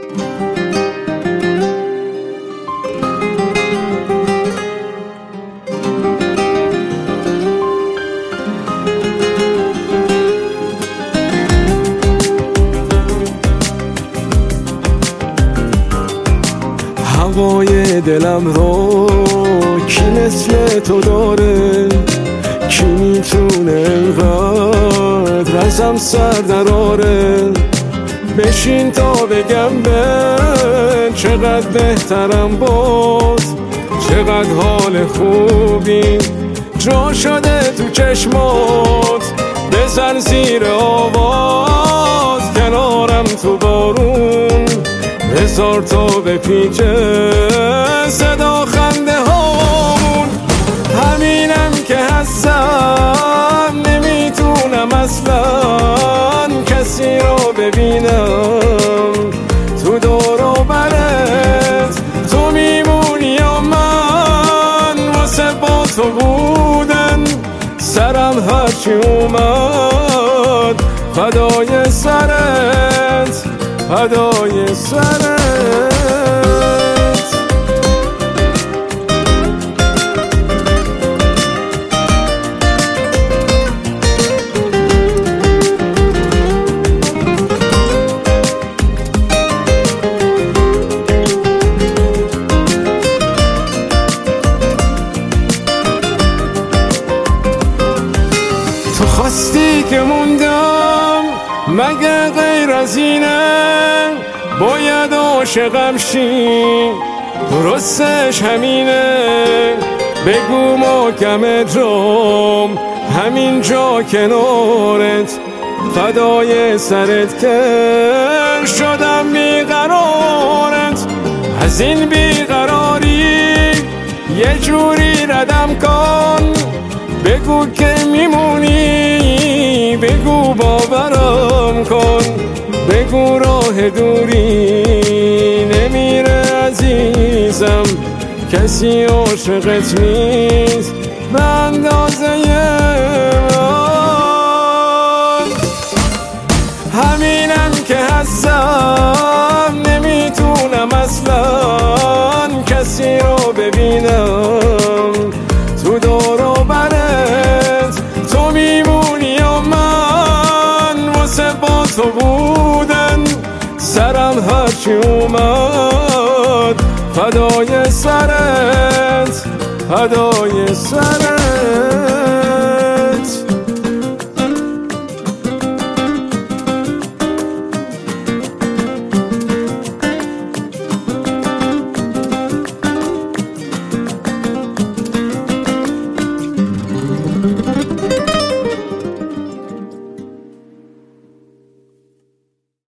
هوای دلم رو کی مثل تو داره؟ کی میتونه اینقدر ازم سر دراره؟ بشین تا بگم به چقدر بهترم باز، چقدر حال خوبی جا شده تو چشمات. بزن زیر آواز کنارم تو بارون، بذار تا بپیچه صدا خنده هامون. همینم که هستم، نمیتونم اصلا کسی رو ببینم تو دور و برت. تو میمونی یا من واسه با تو بودن، سرم هرچی اومد فدای سرت، فدای سرت. تو خواستی که موندم، مگه غیر از اینه باید عاشقم شی؟ درستش همینه، بگو محکم جام همین جا کنارت، فدای سرت که شدم بیقرارت. از این بیقراری یه جوری ردم کن، بگو که میمونی، بگو باورم کن، بگو راه دوری نمیره عزیزم، کسی عاشقت نیست به اندازه من. همینم که هستم، نمیتونم اصلا کسی رو ببینم تو دور و برت. تو میمونی یا من واسه با تو بودن، سرم هرچی اومد فدای سرت، فدای سرت.